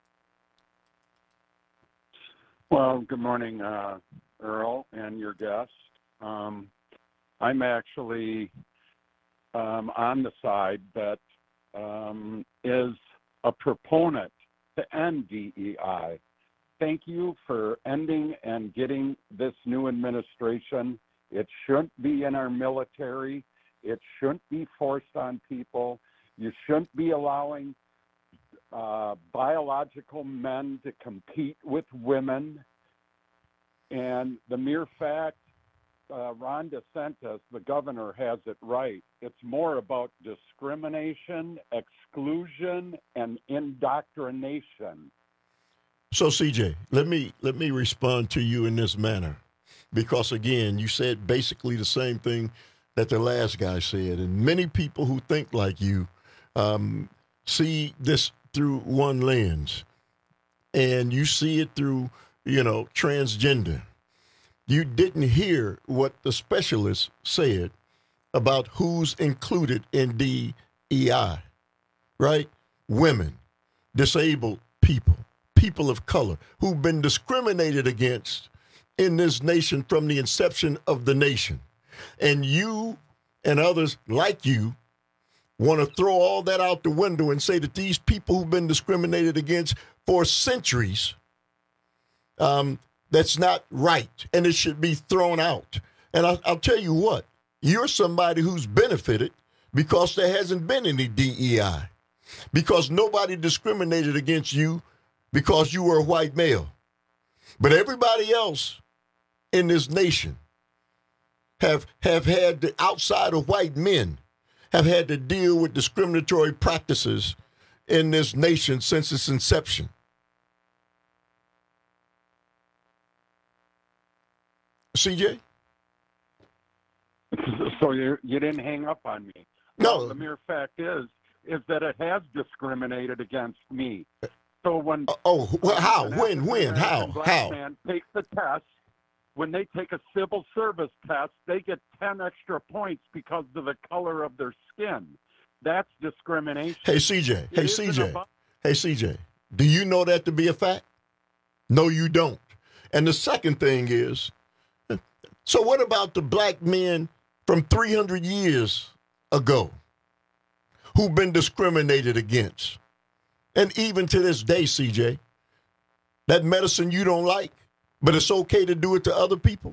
Well, good morning, Earl, and your guest. I'm actually on the side that is a proponent to end DEI. Thank you for ending and getting this new administration. It shouldn't be in our military. It shouldn't be forced on people. You shouldn't be allowing biological men to compete with women. And the mere fact Ron DeSantis, the governor, has it right. It's more about discrimination, exclusion, and indoctrination. So, CJ, let me respond to you in this manner, because again, you said basically the same thing that the last guy said, and many people who think like you see this through one lens, and you see it through, transgender. You didn't hear what the specialist said about who's included in DEI, right? Women, disabled people, people of color who've been discriminated against in this nation from the inception of the nation. And you and others like you want to throw all that out the window and say that these people who've been discriminated against for centuries, that's not right, and it should be thrown out. And I'll tell you what, you're somebody who's benefited because there hasn't been any DEI, because nobody discriminated against you because you were a white male. But everybody else in this nation have had, the outside of white men, have had to deal with discriminatory practices in this nation since its inception. CJ? So you didn't hang up on me. No. Well, the mere fact is that it has discriminated against me. So when how? When? How? Black man takes the test, when they take a civil service test, they get 10 extra points because of the color of their skin. That's discrimination. Hey, CJ. Do you know that to be a fact? No, you don't. And the second thing is, so what about the black men from 300 years ago who've been discriminated against? And even to this day, CJ, that medicine you don't like, but it's okay to do it to other people?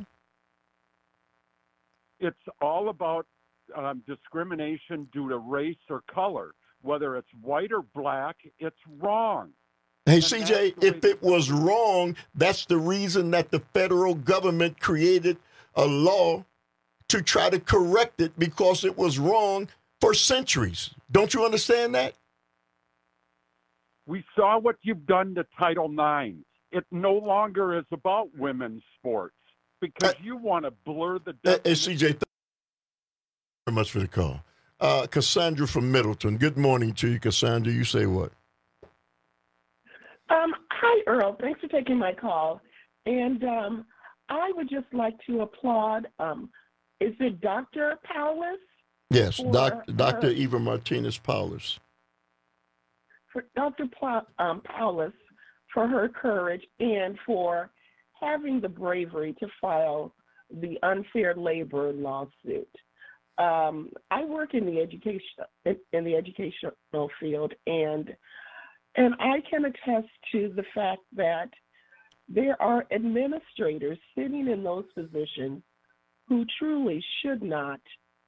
It's all about discrimination due to race or color. Whether it's white or black, it's wrong. Hey, CJ, if it was wrong, that's the reason that the federal government created a law to try to correct it because it was wrong for centuries. Don't you understand that? We saw what you've done to Title IX. It no longer is about women's sports because you want to blur the definition. CJ, thank you very much for the call. Cassandra from Middleton. Good morning to you, Cassandra. You say what? Hi, Earl. Thanks for taking my call. And I would just like to applaud, is it Dr. Paulus? Yes, Dr. Eva Martinez Paulus. For Dr. Paulus, for her courage and for having the bravery to file the unfair labor lawsuit. I work in the educational field, and I can attest to the fact that there are administrators sitting in those positions who truly should not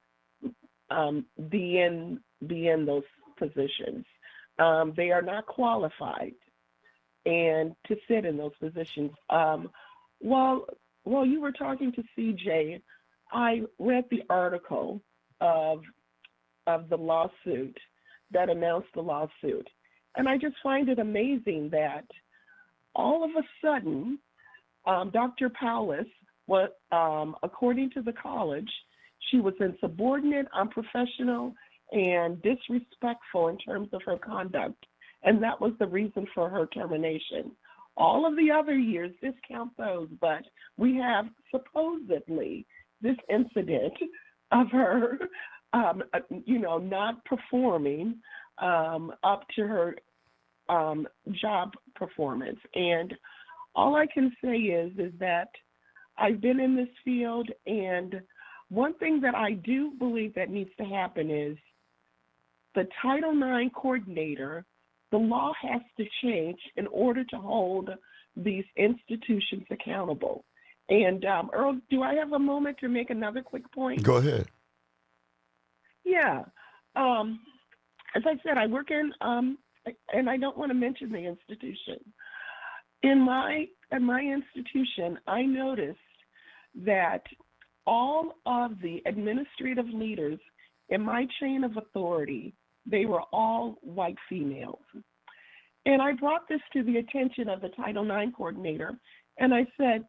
be in those positions. They are not qualified and to sit in those positions. While you were talking to CJ, I read the article of the lawsuit that announced the lawsuit, and I just find it amazing that all of a sudden, Dr. Paulus, according to the college, she was insubordinate, unprofessional, and disrespectful in terms of her conduct, and that was the reason for her termination. All of the other years, discount those, but we have supposedly this incident of her, not performing up to her job performance. And all I can say is that I've been in this field, and one thing that I do believe that needs to happen is the Title IX coordinator, the law has to change in order to hold these institutions accountable. And Earl, do I have a moment to make another quick point? Go ahead. Yeah. As I said, I work in, and I don't want to mention the institution. At my institution, I noticed that all of the administrative leaders in my chain of authority, they were all white females. And I brought this to the attention of the Title IX coordinator, and I said,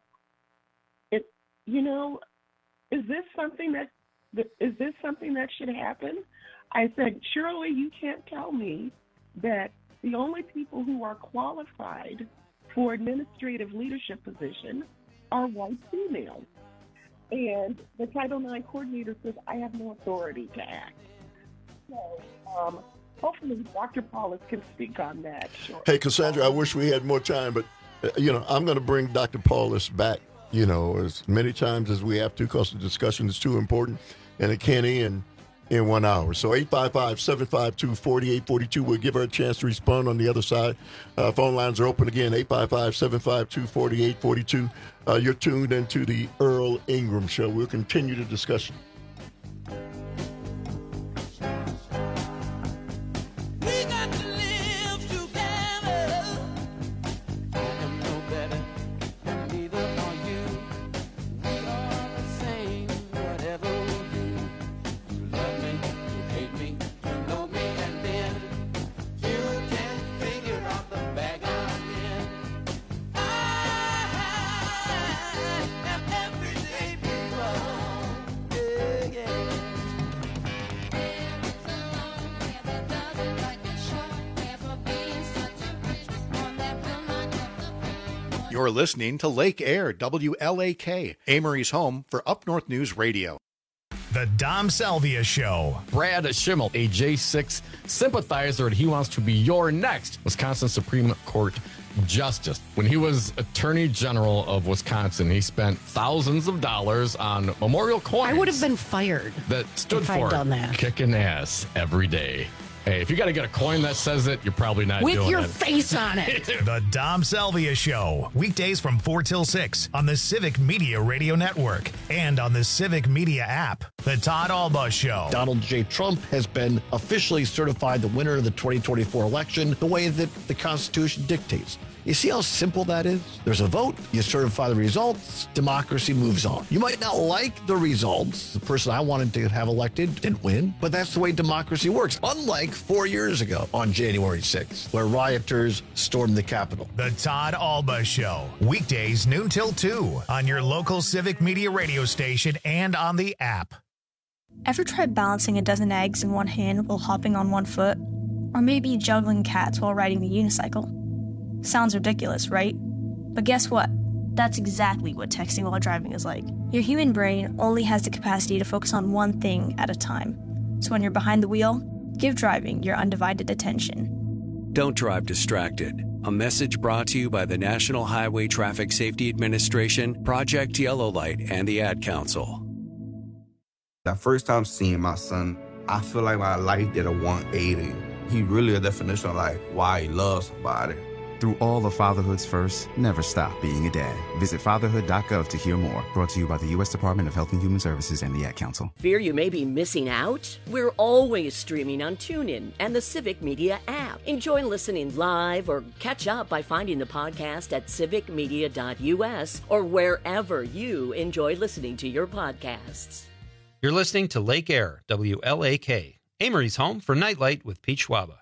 is this something that should happen? I said, surely you can't tell me that the only people who are qualified for administrative leadership positions are white females. And the Title IX coordinator says, I have no authority to act. So hopefully Dr. Paulus can speak on that. Sure. Hey, Cassandra, I wish we had more time, but, I'm going to bring Dr. Paulus back, as many times as we have to because the discussion is too important, and it can't end in 1 hour. So 855-752-4842. We'll give her a chance to respond on the other side. Phone lines are open again, 855-752-4842. You're tuned into the Earl Ingram Show. We'll continue the discussion. You're listening to Lake Air, WLAK, Amory's home for Up North News Radio. The Dom Salvia Show. Brad Schimmel, a J6 sympathizer, and he wants to be your next Wisconsin Supreme Court Justice. When he was Attorney General of Wisconsin, he spent thousands of dollars on memorial coins. I would have been fired that stood if for I'd done that. Kicking ass every day. Hey, if you got to get a coin that says it, you're probably not doing it. With your face on it. The Dom Salvia Show. Weekdays from 4 till 6 on the Civic Media Radio Network and on the Civic Media app. The Todd Alba Show. Donald J. Trump has been officially certified the winner of the 2024 election the way that the Constitution dictates. You see how simple that is? There's a vote, you certify the results, democracy moves on. You might not like the results. The person I wanted to have elected didn't win, but that's the way democracy works. Unlike 4 years ago on January 6th, where rioters stormed the Capitol. The Todd Alba Show, weekdays noon till 2 on your local Civic Media radio station and on the app. Ever tried balancing a dozen eggs in one hand while hopping on one foot? Or maybe juggling cats while riding the unicycle? Sounds ridiculous, right? But guess what? That's exactly what texting while driving is like. Your human brain only has the capacity to focus on one thing at a time. So when you're behind the wheel, give driving your undivided attention. Don't drive distracted. A message brought to you by the National Highway Traffic Safety Administration, Project Yellow Light, and the Ad Council. The first time seeing my son, I feel like my life did a 180. He really a definition of like why he loves somebody. Through all of fatherhood's first, never stop being a dad. Visit fatherhood.gov to hear more. Brought to you by the U.S. Department of Health and Human Services and the Ad Council. Fear you may be missing out? We're always streaming on TuneIn and the Civic Media app. Enjoy listening live or catch up by finding the podcast at civicmedia.us or wherever you enjoy listening to your podcasts. You're listening to Lake Air, WLAK, Amory's home for Nightlight with Pete Schwaba.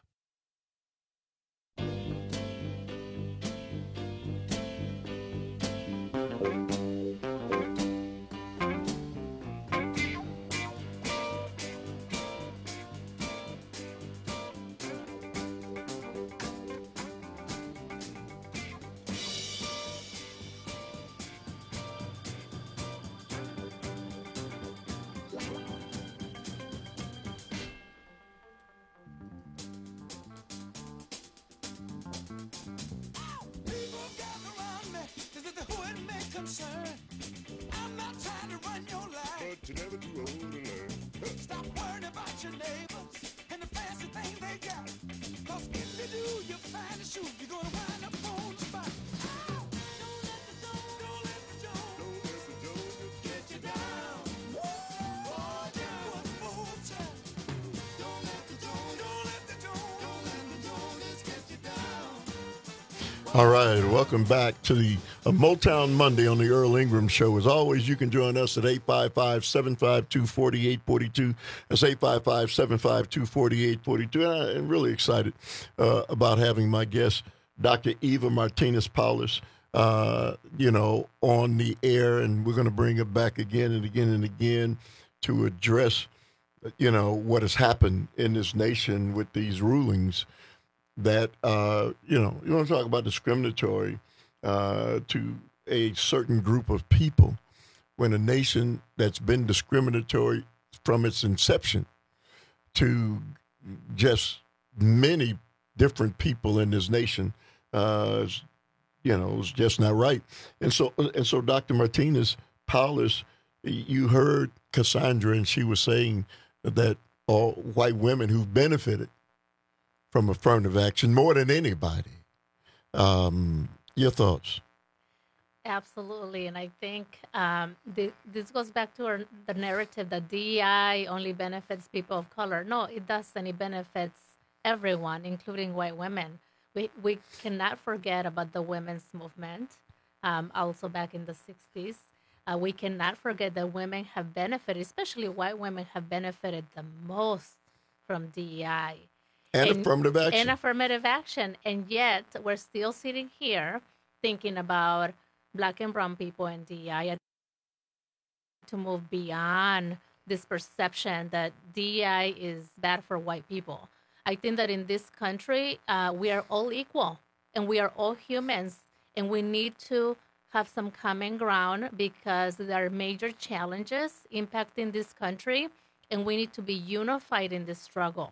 I'm not trying to run your life, but you're never too old to learn. Stop worrying about your neighbors and the fancy thing they got. Cause if you do, you'll find a shoe. You're gonna wind up on the spot. Ow! Don't let the Jones get you down. Oh, down a full time. Don't let the Jones get you down. All right, welcome back to the Motown Monday on the Earl Ingram Show. As always, you can join us at 855-752-4842. That's 855-752-4842. I'm really excited about having my guest, Dr. Eva Martinez-Paulus, on the air, and we're going to bring her back again and again and again to address, what has happened in this nation with these rulings that, you want to talk about discriminatory to a certain group of people when a nation that's been discriminatory from its inception to just many different people in this nation, it's just not right. And so Dr. Martinez-Paulus, you heard Cassandra, and she was saying that all white women who've benefited from affirmative action more than anybody. Your thoughts? Absolutely. And I think this goes back to the narrative that DEI only benefits people of color. No, it doesn't. It benefits everyone, including white women. We cannot forget about the women's movement, also back in the 60s. We cannot forget that women have benefited, especially white women have benefited the most from DEI. And affirmative action. And affirmative action. And yet we're still sitting here thinking about Black and brown people and DEI to move beyond this perception that DEI is bad for white people. I think that in this country, we are all equal and we are all humans, and we need to have some common ground because there are major challenges impacting this country, and we need to be unified in this struggle.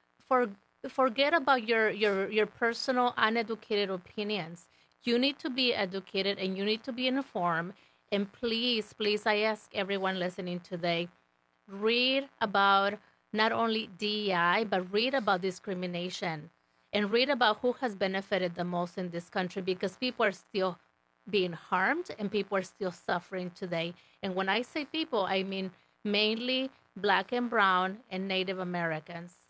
Forget about your personal uneducated opinions. You need to be educated and you need to be informed. And please, I ask everyone listening today, read about not only DEI, but read about discrimination and read about who has benefited the most in this country, because people are still being harmed and people are still suffering today. And when I say people, I mean mainly Black and brown and Native Americans.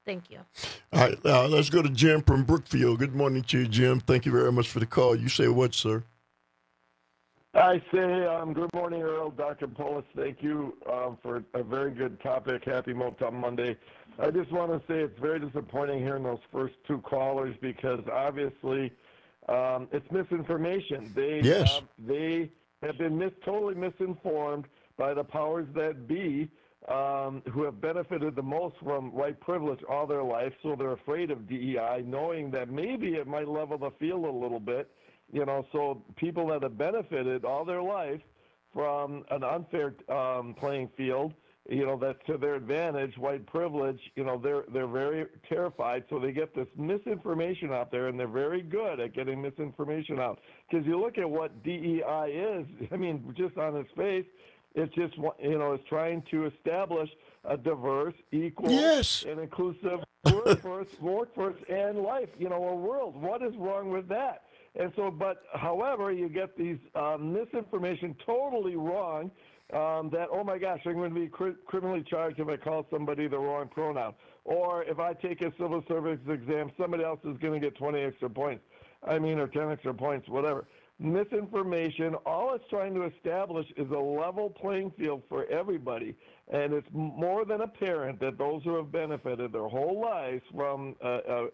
Thank you. All right, let's go to Jim from Brookfield. Good morning to you, Jim. Thank you very much for the call. You say what, sir? I say good morning, Earl, Dr. Polis. Thank you for a very good topic. Happy Motown Monday. I just want to say it's very disappointing hearing those first two callers because obviously it's misinformation. They have been totally misinformed by the powers that be who have benefited the most from white privilege all their life, so they're afraid of DEI, knowing that maybe it might level the field a little bit. So people that have benefited all their life from an unfair playing field, that's to their advantage, white privilege, they're very terrified. So they get this misinformation out there, and they're very good at getting misinformation out. Because you look at what DEI is, I mean, just on its face, it's just, it's trying to establish a diverse, equal, and inclusive workforce and life, a world. What is wrong with that? And so, however, you get these misinformation totally wrong that, oh my gosh, I'm going to be criminally charged if I call somebody the wrong pronoun. Or if I take a civil service exam, somebody else is going to get 20 extra points. or 10 extra points, whatever. Misinformation, all it's trying to establish is a level playing field for everybody. And it's more than apparent that those who have benefited their whole lives from a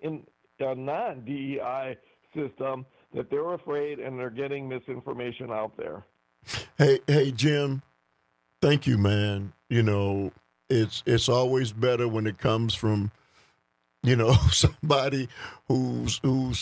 non-DEI system, that they're afraid and they're getting misinformation out there. Hey, Jim, thank you, man. It's always better when it comes from, somebody who's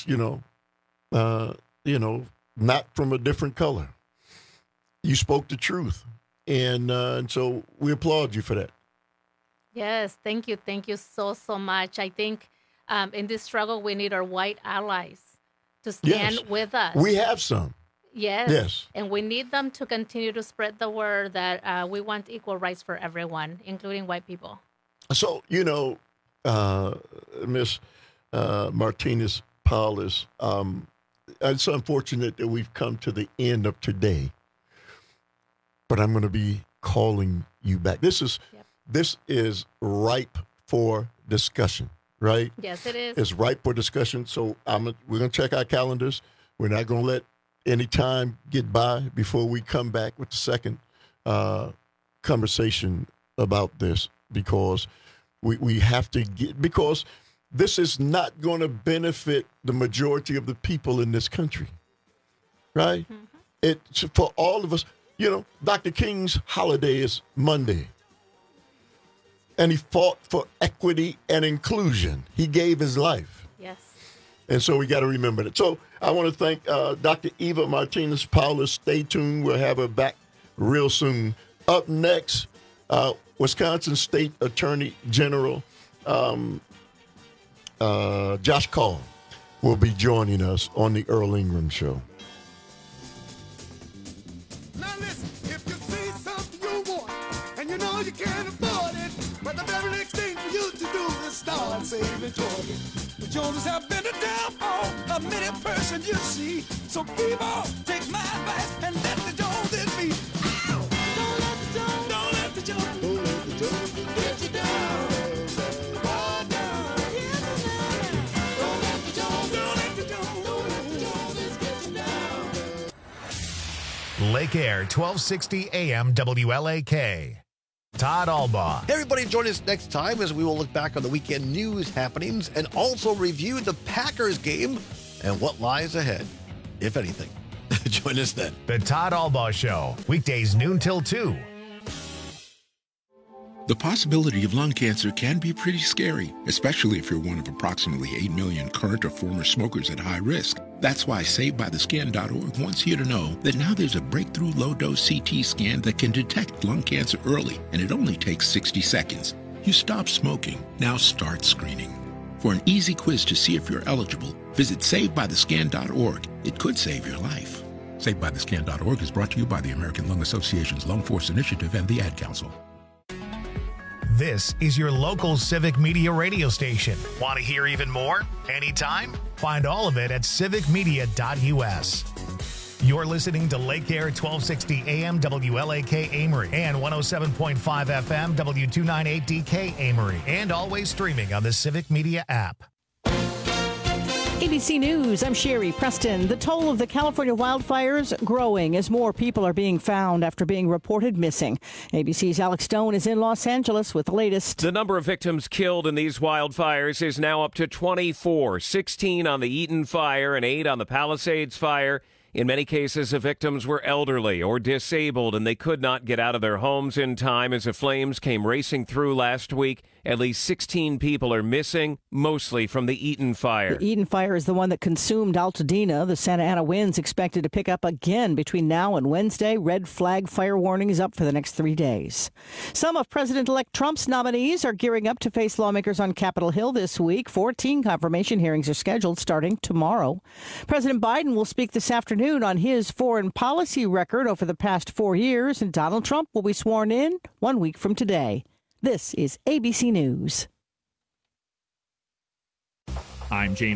not from a different color. You spoke the truth. And so we applaud you for that. Yes, thank you. Thank you so much. I think in this struggle, we need our white allies to stand with us. We have some. Yes. And we need them to continue to spread the word that we want equal rights for everyone, including white people. So, Miss Martinez-Paulus, it's unfortunate that we've come to the end of today, but I'm going to be calling you back. This is ripe for discussion, right? Yes, it is. It's ripe for discussion. So we're going to check our calendars. We're not going to let any time get by before we come back with the second conversation about this, because we have to because this is not going to benefit the majority of the people in this country, right? Mm-hmm. It's for all of us. Dr. King's holiday is Monday, and he fought for equity and inclusion. He gave his life. Yes. And so we got to remember that. So I want to thank Dr. Eva Martinez-Paulus. Stay tuned. We'll have her back real soon. Up next, Wisconsin State Attorney General Josh Kaul will be joining us on the Earl Ingram Show. Now listen, if you see something you want and you know you can't afford it, but the very next thing for you to do is start saving Georgia. The Joneses have been a downfall of many person you see. So people, take my advice and let the Joneses be. Ow! Don't let the Joneses get you down. Oh, down. Don't let the Joneses get you down. Lake Air, 1260 AM WLAK. Todd Albaugh. Hey, everybody, join us next time as we will look back on the weekend news happenings and also review the Packers game and what lies ahead, if anything. Join us then. The Todd Albaugh Show, weekdays noon till 2. The possibility of lung cancer can be pretty scary, especially if you're one of approximately 8 million current or former smokers at high risk. That's why SaveByTheScan.org wants you to know that now there's a breakthrough low-dose CT scan that can detect lung cancer early, and it only takes 60 seconds. You stop smoking, now start screening. For an easy quiz to see if you're eligible, visit SaveByTheScan.org. It could save your life. SaveByTheScan.org is brought to you by the American Lung Association's Lung Force Initiative and the Ad Council. This is your local Civic Media radio station. Want to hear even more? Anytime? Find all of it at civicmedia.us. You're listening to Lake Air 1260 AM WLAK Amory and 107.5 FM W298DK Amory, and always streaming on the Civic Media app. ABC News, I'm Sherry Preston. The toll of the California wildfires growing as more people are being found after being reported missing. ABC's Alex Stone is in Los Angeles with the latest. The number of victims killed in these wildfires is now up to 24, 16 on the Eaton fire and 8 on the Palisades fire. In many cases, the victims were elderly or disabled, and they could not get out of their homes in time as the flames came racing through last week. At least 16 people are missing, mostly from the Eaton fire. The Eaton fire is the one that consumed Altadena. The Santa Ana winds expected to pick up again between now and Wednesday. Red flag fire warning is up for the next 3 days. Some of President-elect Trump's nominees are gearing up to face lawmakers on Capitol Hill this week. 14 confirmation hearings are scheduled starting tomorrow. President Biden will speak this afternoon on his foreign policy record over the past 4 years, and Donald Trump will be sworn in 1 week from today. This is ABC News. I'm James